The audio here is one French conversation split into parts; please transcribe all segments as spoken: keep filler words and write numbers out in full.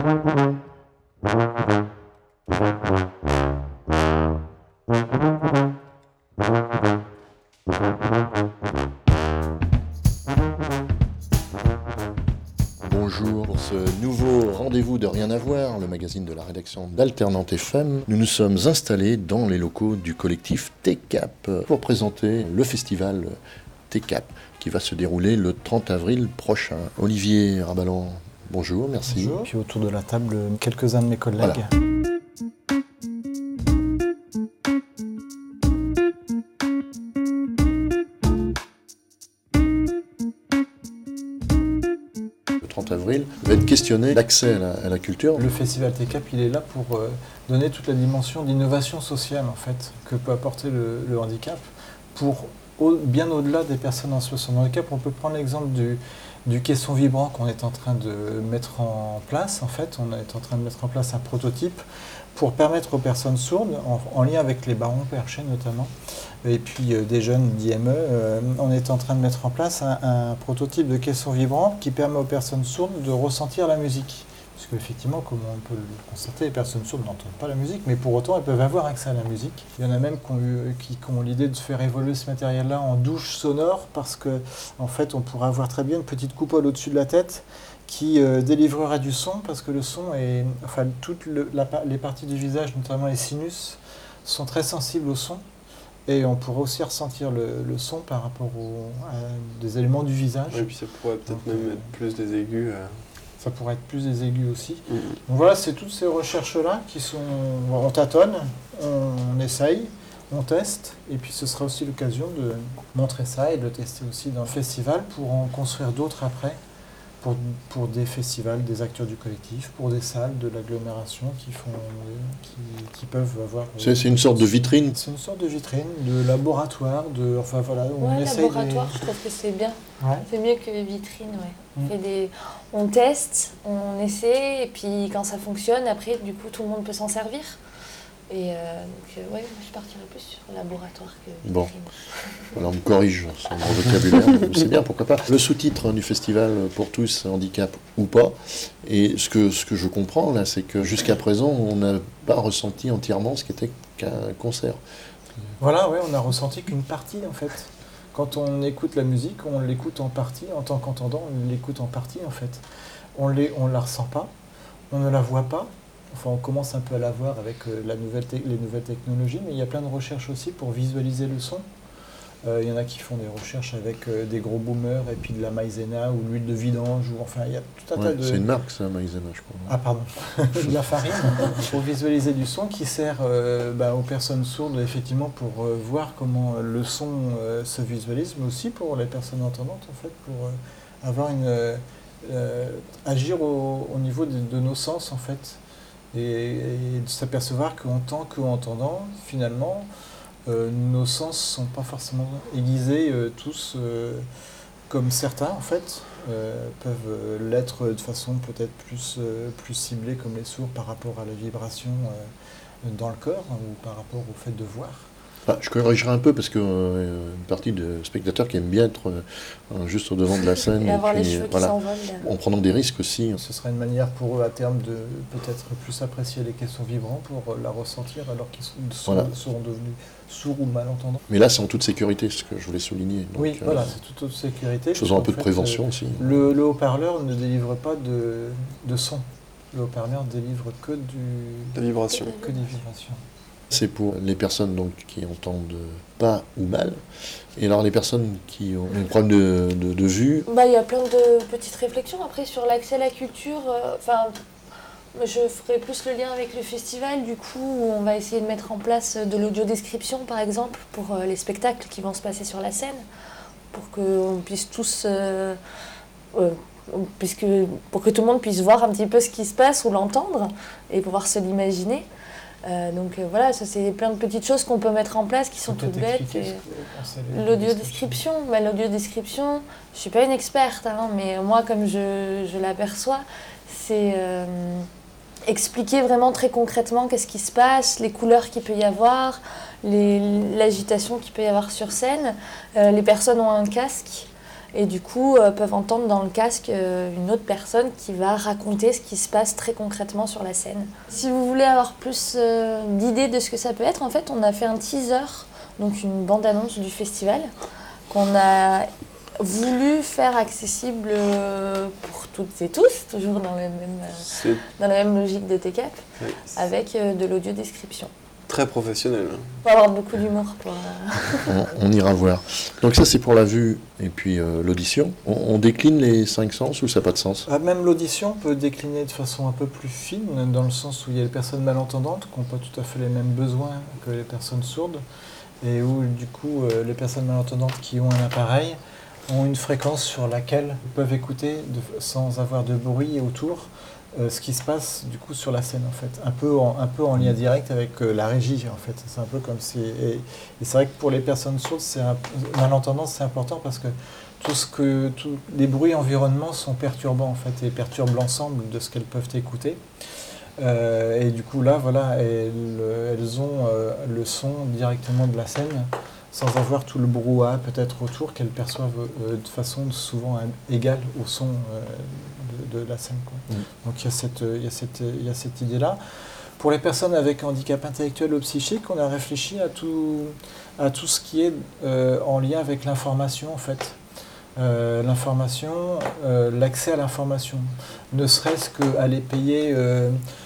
Bonjour pour ce nouveau rendez-vous de Rien à voir, le magazine de la rédaction d'Alternante F M. Nous nous sommes installés dans les locaux du collectif T C A P pour présenter le festival T C A P qui va se dérouler le trente avril prochain. Olivier Rabalan, bonjour, merci. Bonjour. Puis autour de la table, quelques-uns de mes collègues. Voilà. trente avril, va être questionné l'accès à la, à la culture. Le festival T C A P, il est là pour euh, donner toute la dimension d'innovation sociale en fait, que peut apporter le, le handicap. Pour au, bien au-delà des personnes en situation de handicap, on peut prendre l'exemple du, du caisson vibrant qu'on est en train de mettre en place. En fait, on est en train de mettre en place un prototype pour permettre aux personnes sourdes, en, en lien avec les barons perchés notamment, et puis euh, des jeunes d'I M E, euh, on est en train de mettre en place un, un prototype de caisson vibrant qui permet aux personnes sourdes de ressentir la musique. Parce qu'effectivement, comme on peut le constater, les personnes sourdes n'entendent pas la musique, mais pour autant, elles peuvent avoir accès à la musique. Il y en a même qui ont, eu, qui, qui ont l'idée de faire évoluer ce matériel-là en douche sonore, parce que en fait, on pourrait avoir très bien une petite coupole au-dessus de la tête qui euh, délivrerait du son, parce que le son est... Enfin, toutes le, la, les parties du visage, notamment les sinus, sont très sensibles au son. Et on pourrait aussi ressentir le, le son par rapport aux, à des éléments du visage. Et puis ça pourrait peut-être Donc, même être plus des aigus. Euh... Ça pourrait être plus des aigus aussi. Mmh. Donc voilà, c'est toutes ces recherches-là qui sont... On tâtonne, on, on essaye, on teste, et puis ce sera aussi l'occasion de montrer ça et de le tester aussi dans le festival pour en construire d'autres après, pour, pour des festivals, des acteurs du collectif, pour des salles de l'agglomération qui, font, qui, qui peuvent avoir... C'est, c'est une sorte de vitrine. C'est une sorte de vitrine, de laboratoire, de... Enfin voilà, on ouais, essaye laboratoire, des... je trouve que c'est bien. Ouais. C'est mieux que vitrine, ouais. On, Mm. fait des... on teste, on essaie, et puis quand ça fonctionne, après, du coup, tout le monde peut s'en servir. Et euh, donc, euh, ouais, je partirais plus sur laboratoire que vitrine. Bon, voilà, on me corrige sur mon vocabulaire, c'est bien, pourquoi pas. Le sous-titre du festival pour tous, handicap ou pas, et ce que, ce que je comprends là, c'est que jusqu'à présent, on n'a pas ressenti entièrement ce qu'était qu'un concert. Voilà, ouais, on n'a ressenti qu'une partie en fait. Quand on écoute la musique, on l'écoute en partie, en tant qu'entendant, on l'écoute en partie en fait. On ne la ressent pas, on ne la voit pas. Enfin, on commence un peu à la voir avec euh, la nouvelle te- les nouvelles technologies, mais il y a plein de recherches aussi pour visualiser le son. Euh, il y en a qui font des recherches avec euh, des gros boomers et puis de la maïzena ou l'huile de vidange, ou enfin il y a tout un Ouais, tas de... c'est une marque ça, maïzena, je crois. Ah pardon, de la farine pour visualiser du son qui sert euh, bah, aux personnes sourdes effectivement pour euh, voir comment euh, le son euh, se visualise, mais aussi pour les personnes entendantes en fait, pour euh, avoir une... Euh, euh, agir au, au niveau de, de nos sens en fait. Et, et de s'apercevoir qu'en tant qu'entendant, finalement, euh, nos sens ne sont pas forcément aiguisés euh, tous euh, comme certains, en fait, euh, peuvent euh, l'être de façon peut-être plus, euh, plus ciblée comme les sourds par rapport à la vibration euh, dans le corps hein, ou par rapport au fait de voir. Ah, je corrigerai un peu parce qu'il euh, y a une partie de spectateurs qui aiment bien être euh, juste au devant de la scène. Et, et avoir puis, les cheveux voilà, qui s'envolent. en prenant des risques aussi. Ce sera une manière pour eux à terme de peut-être plus apprécier les caissons vibrants pour la ressentir alors qu'ils sont, sont, Voilà. seront devenus sourds ou malentendants. Mais là, c'est en toute sécurité, ce que je voulais souligner. Donc, Oui, euh, voilà, c'est toute autre sécurité. faisons un peu En de fait, prévention euh, aussi. Le, le haut-parleur ne délivre pas de, de son. Le haut-parleur délivre que, du, La vibration. que des vibrations. C'est pour les personnes donc, qui entendent pas ou mal. Et alors les personnes qui ont un problème de, de, de vue. Bah, il y a plein de petites réflexions après sur l'accès à la culture. Enfin, euh, je ferai plus le lien avec le festival, du coup, où on va essayer de mettre en place de l'audiodescription, par exemple, pour euh, les spectacles qui vont se passer sur la scène, pour qu'on puisse tous... Euh, euh, puisque, pour que tout le monde puisse voir un petit peu ce qui se passe ou l'entendre, et pouvoir se l'imaginer. Euh, donc euh, voilà, ça c'est plein de petites choses qu'on peut mettre en place qui sont toutes bêtes. Et... L'audiodescription, bah, l'audiodescription, je suis pas une experte, hein, mais moi comme je, je l'aperçois, c'est euh, expliquer vraiment très concrètement qu'est-ce qui se passe, les couleurs qu'il peut y avoir, les, l'agitation qu'il peut y avoir sur scène. Euh, les personnes ont un casque et du coup euh, peuvent entendre dans le casque euh, une autre personne qui va raconter ce qui se passe très concrètement sur la scène. Si vous voulez avoir plus euh, d'idées de ce que ça peut être, en fait, on a fait un teaser, donc une bande-annonce du festival, qu'on a voulu faire accessible euh, pour toutes et tous, toujours dans, le même, euh, dans la même logique de T C A P, Oui. avec euh, de l'audio-description. Très professionnel. Hein. Il faut avoir beaucoup d'humour pour... Euh... On, on ira voir. Donc ça, c'est pour la vue et puis euh, l'audition. On, on décline les cinq sens ou ça n'a pas de sens? Ah, même l'audition peut décliner de façon un peu plus fine, dans le sens où il y a les personnes malentendantes qui n'ont pas tout à fait les mêmes besoins que les personnes sourdes, et où du coup euh, les personnes malentendantes qui ont un appareil ont une fréquence sur laquelle ils peuvent écouter de, sans avoir de bruit autour euh, ce qui se passe du coup sur la scène en fait, un peu en, un peu en lien direct avec euh, la régie en fait. C'est un peu comme si et, et c'est vrai que pour les personnes sourdes, c'est un, malentendantes, c'est important parce que tout ce que tous les bruits environnements sont perturbants en fait et perturbent l'ensemble de ce qu'elles peuvent écouter. Euh, et du coup là voilà, elles, elles ont euh, le son directement de la scène, sans avoir tout le brouhaha peut-être autour qu'elles perçoivent euh, de façon souvent égale au son euh, de, de la scène, quoi. Mmh. Donc il y a cette, il y a cette, il y a cette idée-là. Pour les personnes avec handicap intellectuel ou psychique, on a réfléchi à tout, à tout ce qui est euh, en lien avec l'information en fait. Euh, l'information, euh, l'accès à l'information, ne serait-ce qu'aller payer euh,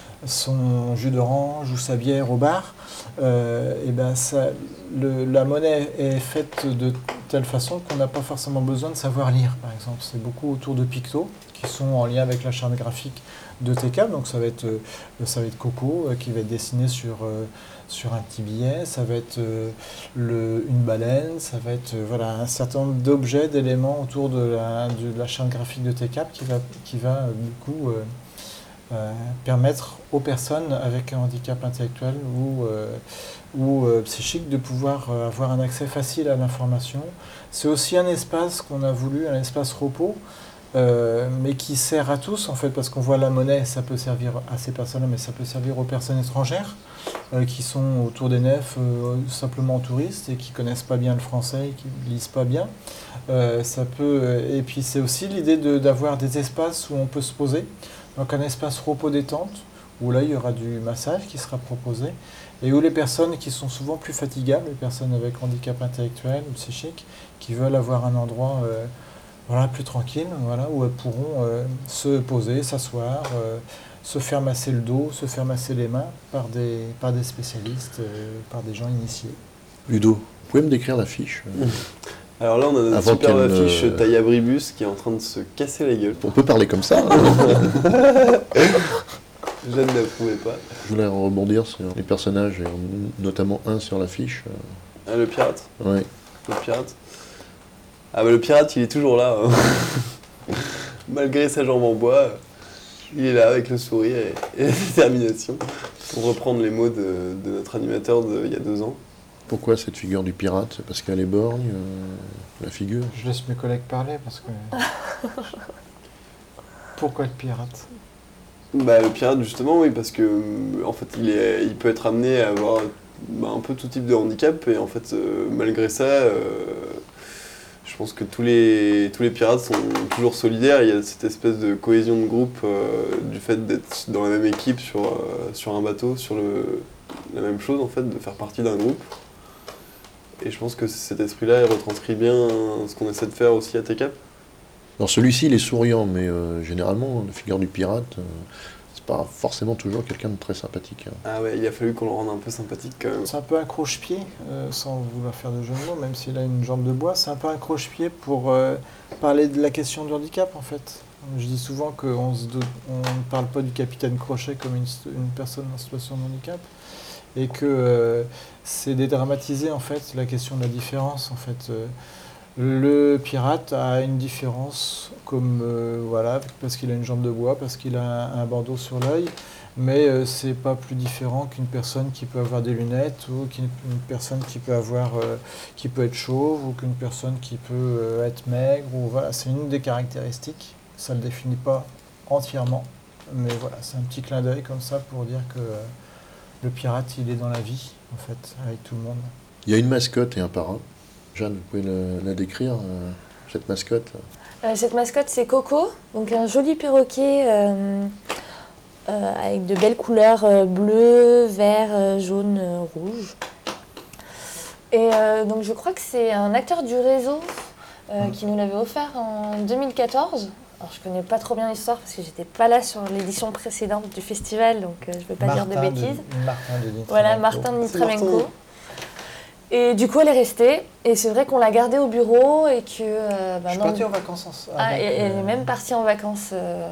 son jus d'orange ou sa bière au bar, euh, et ben ça, le, la monnaie est faite de telle façon qu'on n'a pas forcément besoin de savoir lire, par exemple. C'est beaucoup autour de pictos qui sont en lien avec la charte graphique de T C A P, donc ça va être, euh, ça va être Coco euh, qui va être dessiné sur, euh, sur un petit billet, ça va être euh, le, une baleine, ça va être euh, voilà, un certain nombre d'objets, d'éléments autour de la, de la charte graphique de T C A P qui va, qui va euh, du coup euh, euh, permettre aux personnes avec un handicap intellectuel ou, euh, ou euh, psychique de pouvoir euh, avoir un accès facile à l'information. C'est aussi un espace qu'on a voulu, un espace repos, Euh, mais qui sert à tous en fait, parce qu'on voit la monnaie, ça peut servir à ces personnes-là, mais ça peut servir aux personnes étrangères euh, qui sont autour des nefs, euh, simplement touristes et qui connaissent pas bien le français, et qui lisent pas bien. Euh, ça peut, et puis c'est aussi l'idée de, d'avoir des espaces où on peut se poser, donc un espace repos détente où là il y aura du massage qui sera proposé et où les personnes qui sont souvent plus fatigables, les personnes avec handicap intellectuel ou psychique, qui veulent avoir un endroit euh, Voilà, plus tranquille, voilà, où elles pourront euh, se poser, s'asseoir, euh, se faire masser le dos, se faire masser les mains par des, par des spécialistes, euh, par des gens initiés. Ludo, vous pouvez me décrire l'affiche euh, Alors là, on a notre Avant superbe qu'elle, affiche euh, taille abribus qui est en train de se casser la gueule. On peut parler comme ça. Hein. Je ne l'approuvais pas. Je voulais rebondir sur les personnages, et notamment un sur l'affiche. euh, Ah, le pirate. Ouais. Le pirate. Ah bah le pirate, il est toujours là. Hein. Malgré sa jambe en bois, il est là avec le sourire et, et la détermination. Pour reprendre les mots de, de notre animateur d'il y a deux ans. Pourquoi cette figure du pirate? Parce qu'elle est borgne, euh, la figure. Je laisse mes collègues parler parce que... Pourquoi le pirate? Bah le pirate justement oui parce que en fait il, est, il peut être amené à avoir bah, un peu tout type de handicap et en fait euh, malgré ça euh, je pense que tous les, tous les pirates sont toujours solidaires. Il y a cette espèce de cohésion de groupe euh, du fait d'être dans la même équipe sur, euh, sur un bateau, sur le, la même chose en fait, de faire partie d'un groupe. Et je pense que cet esprit-là il retranscrit bien ce qu'on essaie de faire aussi à T C A P. Alors celui-ci, il est souriant, mais euh, généralement, la figure du pirate, euh, c'est pas forcément toujours quelqu'un de très sympathique. Hein. Ah ouais, il a fallu qu'on le rende un peu sympathique quand même. C'est un peu un croche-pied, euh, sans vouloir faire de jeu de mots, même s'il a une jambe de bois, c'est un peu un croche-pied pour euh, parler de la question du handicap en fait. Je dis souvent qu'on ne parle pas du capitaine Crochet comme une, une personne en situation de handicap, et que euh, c'est dédramatiser en fait la question de la différence en fait. Euh, Le pirate a une différence, comme euh, voilà, parce qu'il a une jambe de bois, parce qu'il a un, un bandeau sur l'œil, mais euh, c'est pas plus différent qu'une personne qui peut avoir des lunettes ou qu'une une personne qui peut avoir, euh, qui peut être chauve ou qu'une personne qui peut euh, être maigre. Ou voilà, c'est une des caractéristiques. Ça le définit pas entièrement, mais voilà, c'est un petit clin d'œil comme ça pour dire que euh, le pirate, il est dans la vie en fait, avec tout le monde. Il y a une mascotte et un parrain. Jeanne, vous pouvez la, la décrire euh... cette mascotte? Euh, cette mascotte, c'est Coco, donc un joli perroquet euh, euh, avec de belles couleurs euh, bleu, vert, euh, jaune, euh, rouge. Et euh, donc je crois que c'est un acteur du réseau euh, qui nous l'avait offert en deux mille quatorze. Alors je connais pas trop bien l'histoire parce que j'étais pas là sur l'édition précédente du festival, donc euh, je ne vais pas Martin dire de bêtises. De, Martin de Nitramenco. Voilà, Martin de C'est Martin. Nitramenco. Et du coup, elle est restée. Et c'est vrai qu'on l'a gardée au bureau et que... euh, bah Je suis non, parti en vacances ensemble. ah, et- elle est même partie en vacances euh,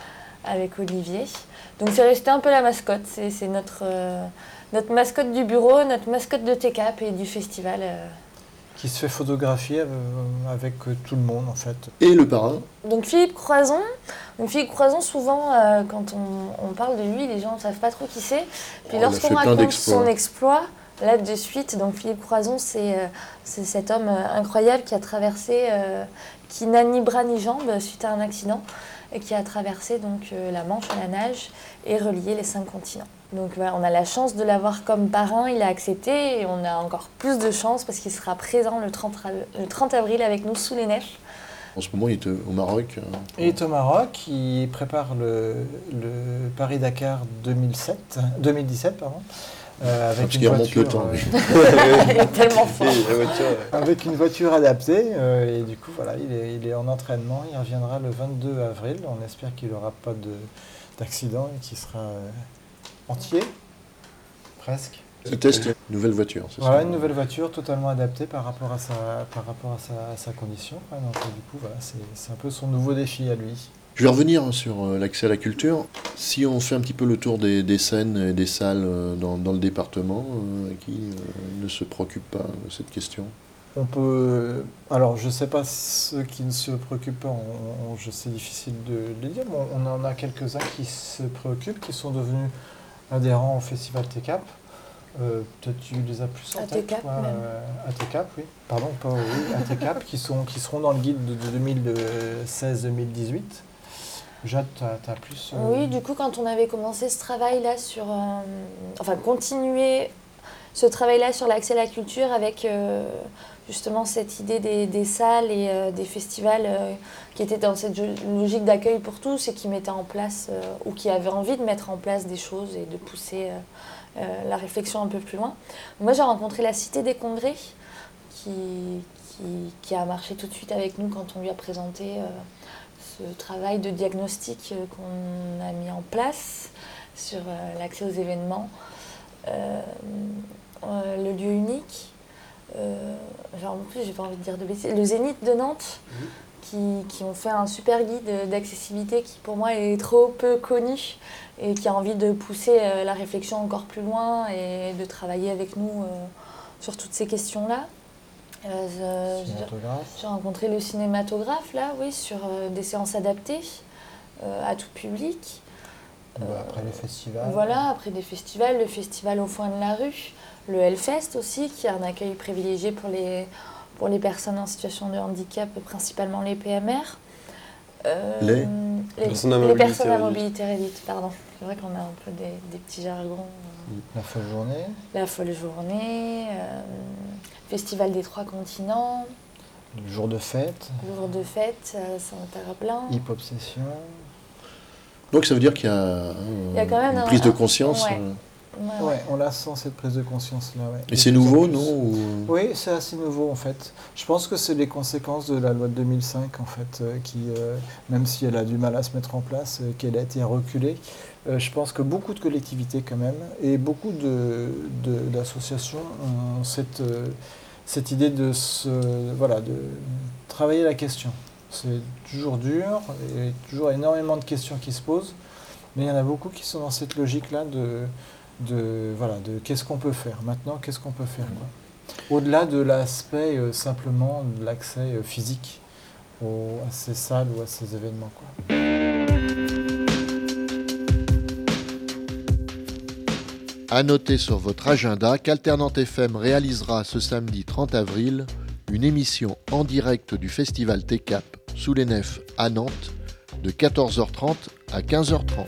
avec Olivier. Donc c'est resté un peu la mascotte. C'est, c'est notre, euh, notre mascotte du bureau, notre mascotte de T C A P et du festival. euh. Qui se fait photographier euh, avec euh, tout le monde en fait. Et le parrain? Donc Philippe Croison. Donc Philippe Croison, souvent, euh, quand on, on parle de lui, les gens ne savent pas trop qui c'est. Puis Oh, il a lorsqu'on fait plein raconte d'exploits. son exploit, là de suite, donc Philippe Croison, c'est, euh, c'est cet homme euh, incroyable qui a traversé, euh, qui n'a ni bras ni jambes suite à un accident, et qui a traversé donc euh, la Manche à la nage et relié les cinq continents. Donc voilà, on a la chance de l'avoir comme parrain, il a accepté, et on a encore plus de chance parce qu'il sera présent le trente, le trente avril avec nous sous les neiges. En ce moment, il est au Maroc. hein. Et il est au Maroc, il prépare le, le Paris-Dakar deux mille sept, deux mille dix-sept, pardon, euh, avec, Parce une qu'il remonte voiture, le temps. euh, oui. Il est tellement fort. Et la voiture, euh, avec une voiture adaptée. euh, et du coup, voilà, il est, il est en entraînement. Il reviendra le vingt-deux avril. On espère qu'il n'aura pas de, d'accident et qu'il sera euh, entier, presque. Il teste une nouvelle voiture, c'est Voilà, ça? une nouvelle voiture totalement adaptée par rapport à sa, par rapport à sa, à sa condition. Ouais, donc, euh, du coup, voilà, c'est, c'est un peu son nouveau défi à lui. Je vais revenir sur euh, l'accès à la culture. Si on fait un petit peu le tour des, des scènes et des salles euh, dans, dans le département, euh, qui euh, ne se préoccupe pas de cette question? On peut. Alors, je ne sais pas ceux qui ne se préoccupent pas, on- on- je- c'est difficile de le dire, mais on on en a quelques-uns qui se préoccupent, qui sont devenus adhérents au festival T C A P. Euh, peut-être tu les as plus en À tête, T C A P toi, même. euh, à T C A P, oui. Pardon, pas oui, à T C A P, qui, sont, qui seront dans le guide de, de deux mille seize deux mille dix-huit. Jade, tu as plus. euh, Oui, du coup, quand on avait commencé ce travail-là sur... euh, enfin, continuer ce travail-là sur l'accès à la culture avec euh, justement cette idée des, des salles et euh, des festivals euh, qui étaient dans cette jo- logique d'accueil pour tous et qui mettaient en place, euh, ou qui avaient envie de mettre en place des choses et de pousser euh, euh, la réflexion un peu plus loin. Moi, j'ai rencontré la Cité des Congrès qui, qui, qui a marché tout de suite avec nous quand on lui a présenté... euh, ce travail de diagnostic euh, qu'on a mis en place sur euh, l'accès aux événements, euh, euh, le lieu unique, euh, genre en plus j'ai pas envie de dire de bêtises, le Zénith de Nantes, qui, qui ont fait un super guide d'accessibilité qui pour moi est trop peu connu et qui a envie de pousser euh, la réflexion encore plus loin et de travailler avec nous euh, sur toutes ces questions-là. Euh, je- cinématographe. j'ai rencontré le cinématographe, là, oui, sur euh, des séances adaptées euh, à tout public. Bah, après les festivals. Voilà, après des festivals, le festival au foin de la rue, le Hellfest aussi, qui a un accueil privilégié pour les, pour les personnes en situation de handicap, principalement les P M R. Euh, Les les, Personnes à les mobilité personnes à réduite. mobilité réduite, pardon. C'est vrai qu'on a un peu des, des petits jargons. La folle journée. La folle journée, euh, Festival des Trois Continents, Le jour de fête. jour de fête, euh, Saint-Herblain. Hip Obsession. Donc ça veut dire qu'il y a, euh, Il y a quand même une un- prise de un- conscience. ouais. euh, Ouais, Ouais, on la sent cette prise de conscience-là. Ouais. Et De c'est plus en nouveau, plus. non ou- Oui, c'est assez nouveau en fait. Je pense que c'est les conséquences de la loi de deux mille cinq en fait, euh, qui, euh, même si elle a du mal à se mettre en place, euh, qu'elle a été reculée, euh, je pense que beaucoup de collectivités quand même et beaucoup de, de- d'associations ont cette, euh, cette idée de, se, voilà, de travailler la question. C'est toujours dur, et toujours énormément de questions qui se posent, mais il y en a beaucoup qui sont dans cette logique-là de, de, voilà, de qu'est-ce qu'on peut faire maintenant, qu'est-ce qu'on peut faire, quoi. Au-delà de l'aspect euh, simplement de l'accès euh, physique au- à ces salles ou à ces événements, quoi. À noter sur votre agenda qu'Alternante F M réalisera ce samedi trente avril une émission en direct du festival T C A P sous les nefs à Nantes de quatorze heures trente à quinze heures trente.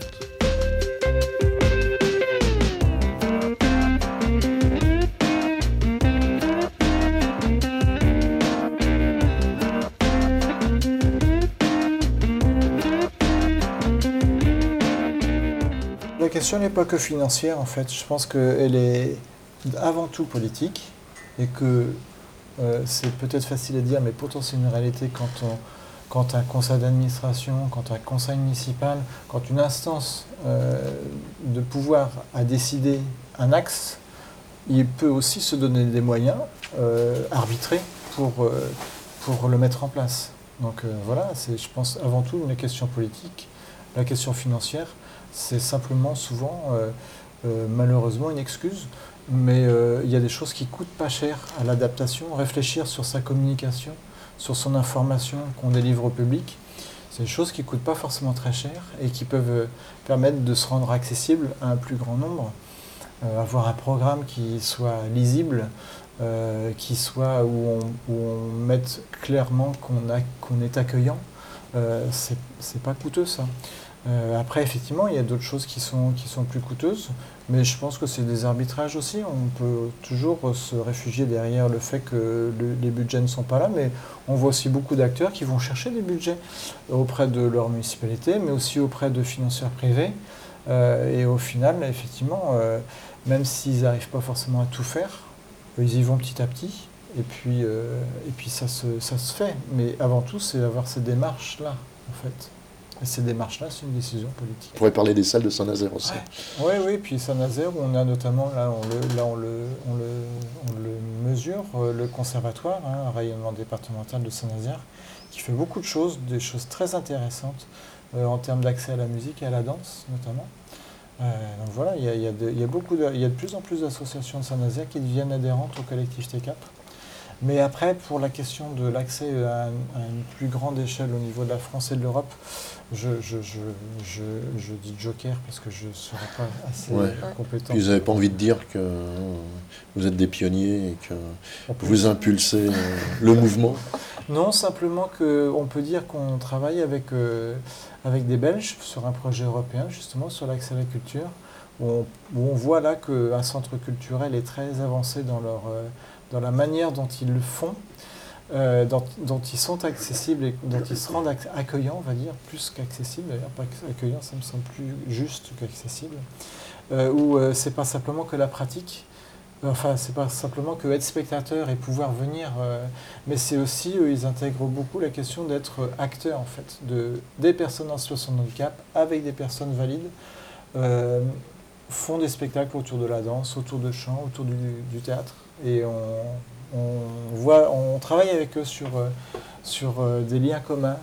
La question n'est pas que financière en fait, je pense qu'elle est avant tout politique et que euh, c'est peut-être facile à dire mais pourtant c'est une réalité quand, on, quand un conseil d'administration, quand un conseil municipal, quand une instance euh, de pouvoir a décidé un axe, il peut aussi se donner des moyens euh, arbitrés pour, euh, pour le mettre en place. Donc euh, voilà, c'est je pense avant tout une question politique. La question financière, c'est simplement souvent, euh, euh, malheureusement, une excuse, mais euh, il y a des choses qui coûtent pas cher à l'adaptation. Réfléchir sur sa communication, sur son information qu'on délivre au public, c'est des choses qui coûtent pas forcément très cher et qui peuvent euh, permettre de se rendre accessible à un plus grand nombre. Euh, avoir un programme qui soit lisible, euh, qui soit où on, où on mette clairement qu'on a, qu'on est accueillant, euh, c'est, c'est pas coûteux ça. Euh, après, effectivement, il y a d'autres choses qui sont, qui sont plus coûteuses, mais je pense que c'est des arbitrages aussi. On peut toujours se réfugier derrière le fait que le, les budgets ne sont pas là, mais on voit aussi beaucoup d'acteurs qui vont chercher des budgets auprès de leur municipalité, mais aussi auprès de financeurs privés. Euh, et au final, effectivement, euh, même s'ils n'arrivent pas forcément à tout faire, ils y vont petit à petit, et puis, euh, et puis ça, se, ça se fait. Mais avant tout, c'est avoir ces démarches-là, en fait. Et ces démarches-là, c'est une décision politique. On pourrait parler des salles de Saint-Nazaire aussi. Oui, ouais, oui, puis Saint-Nazaire, on a notamment, là on le, là, on le, on le, on le mesure, le conservatoire, hein, un rayonnement départemental de Saint-Nazaire, qui fait beaucoup de choses, des choses très intéressantes euh, en termes d'accès à la musique et à la danse, notamment. Euh, donc voilà, il y a, il y a de, il y a beaucoup de, il y a de plus en plus d'associations de Saint-Nazaire qui deviennent adhérentes au collectif T C A P. Mais après, pour la question de l'accès à, à une plus grande échelle au niveau de la France et de l'Europe, je, je, je, je, je dis joker parce que je ne serai pas assez ouais. compétent. Puis vous n'avez pas envie de dire que euh, vous êtes des pionniers et que vous impulsez euh, le mouvement? Non, simplement qu'on peut dire qu'on travaille avec, euh, avec des Belges sur un projet européen, justement, sur l'accès à la culture, où on, où on voit là qu'un centre culturel est très avancé dans leur... Euh, dans la manière dont ils le font, euh, dont, dont ils sont accessibles et dont ils se rendent accueillants, on va dire, plus qu'accessibles, d'ailleurs, pas accueillants, ça me semble plus juste qu'accessible, euh, où euh, c'est pas simplement que la pratique, enfin, c'est pas simplement que être spectateur et pouvoir venir, euh, mais c'est aussi, eux, ils intègrent beaucoup la question d'être acteur, en fait, de, des personnes en situation de handicap avec des personnes valides, euh, font des spectacles autour de la danse, autour de chant, autour du, du théâtre. Et on, on, voit, on travaille avec eux sur, sur des liens communs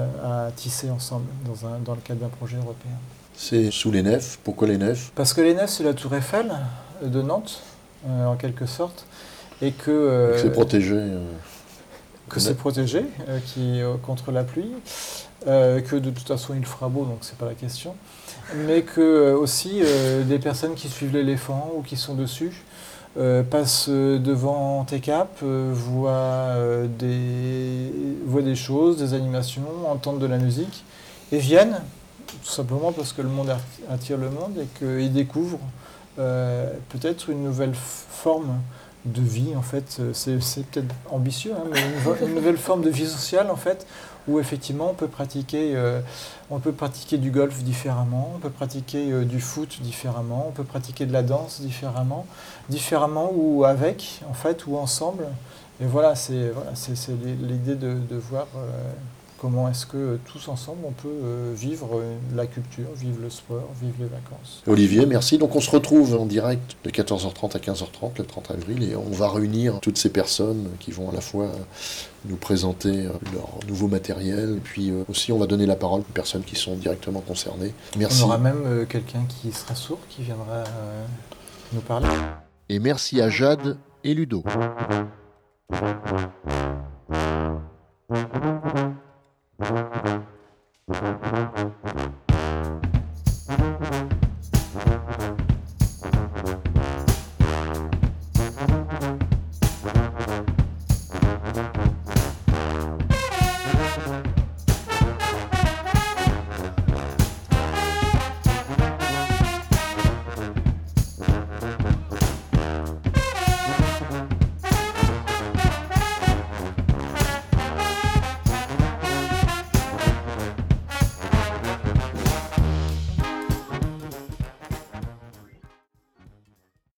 à tisser ensemble dans, un, dans le cadre d'un projet européen. C'est sous les nefs. Pourquoi les nefs? Parce que les nefs, c'est la tour Eiffel de Nantes, euh, en quelque sorte. Et que, euh, et que c'est protégé. Euh, que c'est protégé euh, qui, euh, contre la pluie. Euh, que de toute façon il fera beau, donc c'est pas la question. Mais que euh, aussi euh, des personnes qui suivent l'éléphant ou qui sont dessus, Euh, passent devant T C A P, euh, voient, euh, des, voient des choses, des animations, entendent de la musique et viennent, tout simplement parce que le monde attire le monde et qu'ils découvrent euh, peut-être une nouvelle forme de vie, en fait. C'est, c'est peut-être ambitieux, hein, mais une, une nouvelle forme de vie sociale, en fait, où effectivement on peut pratiquer, euh, on peut pratiquer du golf différemment, on peut pratiquer euh, du foot différemment, on peut pratiquer de la danse différemment, différemment ou avec, en fait, ou ensemble. Et voilà, c'est, voilà, c'est, c'est l'idée de, de voir euh, comment est-ce que tous ensemble on peut euh, vivre la culture, vivre le sport, vivre les vacances. Olivier, merci. Donc on se retrouve en direct de quatorze heures trente à quinze heures trente le trente avril et on va réunir toutes ces personnes qui vont à la fois nous présenter leur nouveau matériel et puis aussi on va donner la parole aux personnes qui sont directement concernées. Merci. On aura même euh, quelqu'un qui sera sourd qui viendra euh, nous parler. Et merci à Jade et Ludo. Thank you.